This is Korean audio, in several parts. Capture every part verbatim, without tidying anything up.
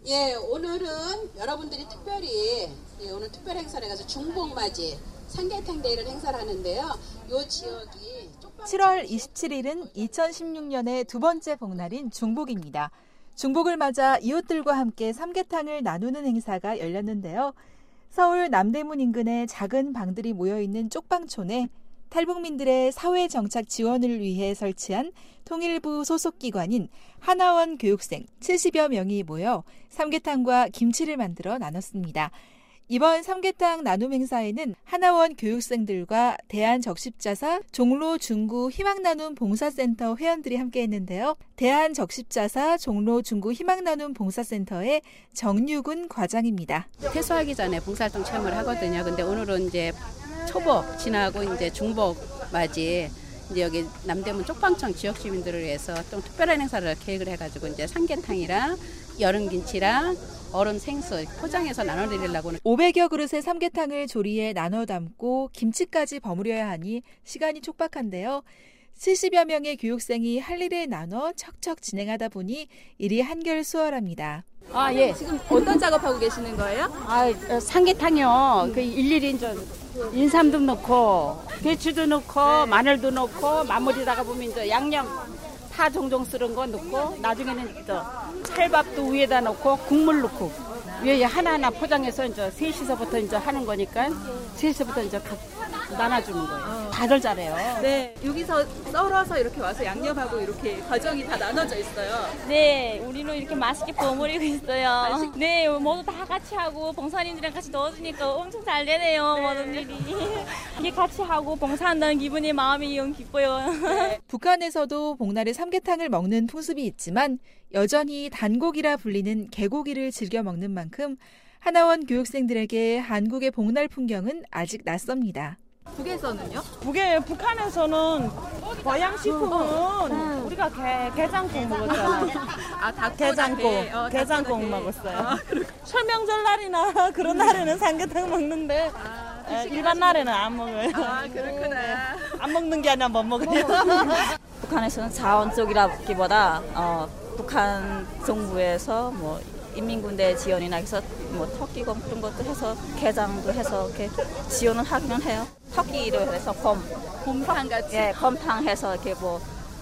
예, 오늘은 여러분들이 특별히 예, 오늘 특별 행사를 해서 중복맞이 삼계탕 데이를 행사를 하는데요. 요 지역이 칠월 이십칠일은 이천십육 년의 두 번째 복날인 중복입니다. 중복을 맞아 이웃들과 함께 삼계탕을 나누는 행사가 열렸는데요. 서울 남대문 인근의 작은 방들이 모여있는 쪽방촌에 탈북민들의 사회 정착 지원을 위해 설치한 통일부 소속 기관인 하나원 교육생 칠십여 명이 모여 삼계탕과 김치를 만들어 나눴습니다. 이번 삼계탕 나눔 행사에는 하나원 교육생들과 대한적십자사 종로 중구 희망나눔 봉사센터 회원들이 함께했는데요. 대한적십자사 종로 중구 희망나눔 봉사센터의 정유근 과장입니다. 퇴소하기 전에 봉사활동 체험을 하거든요. 근데 오늘은 이제 초복 지나고 이제 중복 맞이 이제 여기 남대문 쪽방촌 지역 주민들을 위해서 좀 특별한 행사를 계획을 해가지고 이제 삼계탕이랑 여름김치랑 얼음 생수 포장해서 나눠드리려고. 오백여 그릇의 삼계탕을 조리에 나눠 담고 김치까지 버무려야 하니 시간이 촉박한데요. 칠십여 명의 교육생이 할 일을 나눠 척척 진행하다 보니 일이 한결 수월합니다. 아, 예. 지금 어떤 작업하고 계시는 거예요? 아, 삼계탕이요. 그 일일이 이제 인삼도 넣고 배추도 넣고 마늘도 넣고 마무리다가 보면 이제 양념 파 종종 쓰는 거 넣고 나중에는 이제 찰밥도 위에다 넣고 국물 넣고 위에 하나하나 포장해서 이제 셋이서부터 이제 하는 거니까 셋이서부터 이제 각 나눠주는 거예요. 다들 잘해요. 네, 여기서 썰어서 이렇게 와서 양념하고 이렇게 과정이 다 나눠져 있어요. 네, 우리는 이렇게 맛있게 버무리고 있어요. 네, 모두 다 같이 하고 봉사님들이랑 같이 넣어주니까 엄청 잘 되네요. 네. 모든 일이. 이게 같이 하고 봉사한다는 기분이 마음이 영 기뻐요. 네. 북한에서도 복날에 삼계탕을 먹는 풍습이 있지만 여전히 단고기라 불리는 개고기를 즐겨 먹는 만큼 하나원 교육생들에게 한국의 복날 풍경은 아직 낯섭니다. 북에서는요? 북에 북한에서는 보양식품은 어, 어. 우리가 게, 게장국 먹었잖아요. 아, 닭 게장국, 어, 게장국 닭고기. 먹었어요. 아, 설명절 날이나 그런 날에는 삼계탕 먹는데 아, 에, 일반 날에는 안 먹어요. 아, 그렇구나. 안 먹는 게 아니라 못 먹어요. 북한에서는 자원적이라기보다 어, 북한 정부에서 뭐 인민군대 지원이나 해서 뭐 터키곰 그런 것도 해서 게장도 해서 이렇게 지원을 하기는 해요. 터키로 해서 곰, 곰탕 같이. 예, 곰탕 해서 이렇게 뭐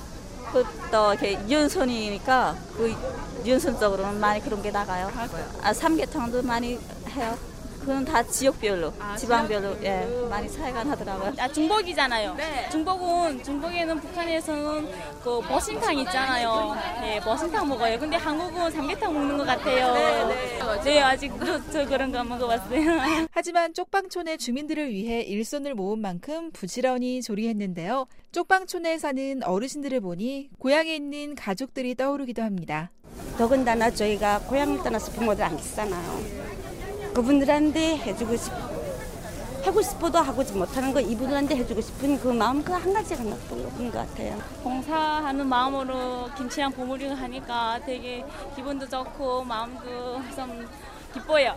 그 또 이렇게 윤선이니까 그 윤선적으로는 많이 그런 게 나가요. 아, 삼계탕도 많이 해요. 그건 다 지역별로, 아, 지방별로 지역? 예, 많이 차이가 나더라고요. 아, 중복이잖아요. 네. 중복은 중복에는 북한에서는 그 버신탕 있잖아요. 네, 버신탕 먹어요. 근데 한국은 삼계탕 먹는 것 같아요. 네, 네. 네, 아직 저 그런 거 안 먹어봤어요. 하지만 쪽방촌의 주민들을 위해 일손을 모은 만큼 부지런히 조리했는데요. 쪽방촌에 사는 어르신들을 보니 고향에 있는 가족들이 떠오르기도 합니다. 더군다나 저희가 고향을 떠나서 부모들 안 계시잖아요. 그분들한테 해주고 싶, 하고 싶어도 하고 못하는 거 이분들한테 해주고 싶은 그 마음 그 한 가지가 나쁜 것 같아요. 봉사하는 마음으로 김치랑 버무리고 하니까 되게 기분도 좋고 마음도 좀 기뻐요.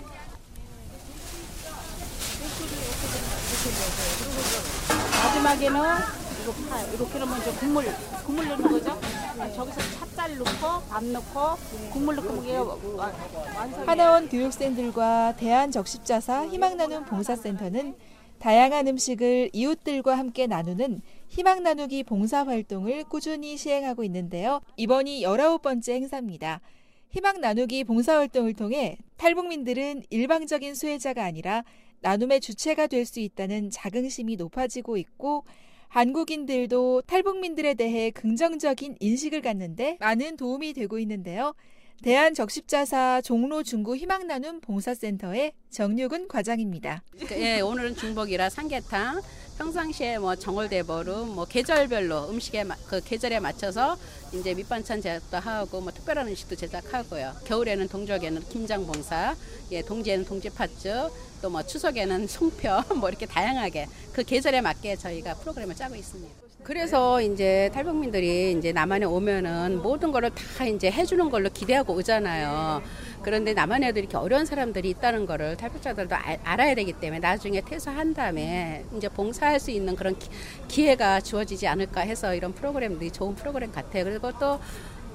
마지막에는 이거 파 이렇게 넣으면 이제 국물 국물 넣는 거죠. 저기서 찹쌀 넣고 밥 넣고 국물 넣고 먹어요. 하나원 교육생들과 대한적십자사 희망나눔 봉사센터는 다양한 음식을 이웃들과 함께 나누는 희망나누기 봉사활동을 꾸준히 시행하고 있는데요. 이번이 열아홉 번째 행사입니다. 희망나누기 봉사활동을 통해 탈북민들은 일방적인 수혜자가 아니라 나눔의 주체가 될 수 있다는 자긍심이 높아지고 있고 한국인들도 탈북민들에 대해 긍정적인 인식을 갖는데 많은 도움이 되고 있는데요. 대한적십자사 종로 중구 희망나눔 봉사센터의 정유근 과장입니다. 예, 오늘은 중복이라 삼계탕, 평상시에 뭐 정월대보름, 뭐 계절별로 음식에 그 계절에 맞춰서 이제 밑반찬 제작도 하고 뭐 특별한 음식도 제작하고요. 겨울에는 동족에는 김장봉사, 예, 동지에는 동지팥죽, 또 뭐 추석에는 송편, 뭐 이렇게 다양하게 그 계절에 맞게 저희가 프로그램을 짜고 있습니다. 그래서 이제 탈북민들이 이제 남한에 오면은 모든 거를 다 이제 해주는 걸로 기대하고 오잖아요. 그런데 남한에도 이렇게 어려운 사람들이 있다는 거를 탈북자들도 알, 알아야 되기 때문에 나중에 퇴소한 다음에 이제 봉사할 수 있는 그런 기, 기회가 주어지지 않을까 해서 이런 프로그램들이 좋은 프로그램 같아요. 그리고 또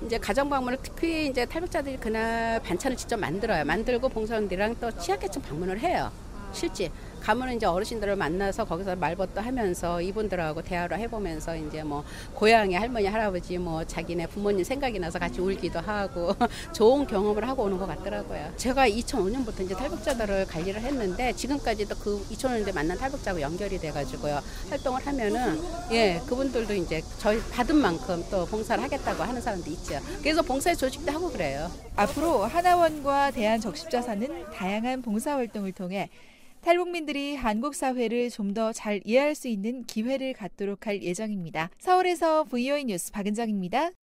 이제 가정 방문을 특히 이제 탈북자들이 그날 반찬을 직접 만들어요. 만들고 봉사원들이랑 또 취약계층 방문을 해요. 실제 가면은 이제 어르신들을 만나서 거기서 말벗도 하면서 이분들하고 대화를 해보면서 이제 뭐 고향의 할머니 할아버지 뭐 자기네 부모님 생각이 나서 같이 울기도 하고 좋은 경험을 하고 오는 것 같더라고요. 제가 이천오 년부터 이제 탈북자들을 관리를 했는데 지금까지도 그 이천오 년대 만난 탈북자하고 연결이 돼가지고요 활동을 하면은 예 그분들도 이제 저희 받은 만큼 또 봉사를 하겠다고 하는 사람도 있죠. 그래서 봉사 조직도 하고 그래요. 앞으로 하나원과 대한적십자사는 다양한 봉사활동을 통해 탈북민들이 한국 사회를 좀 더 잘 이해할 수 있는 기회를 갖도록 할 예정입니다. 서울에서 브이오이 뉴스 박은정입니다.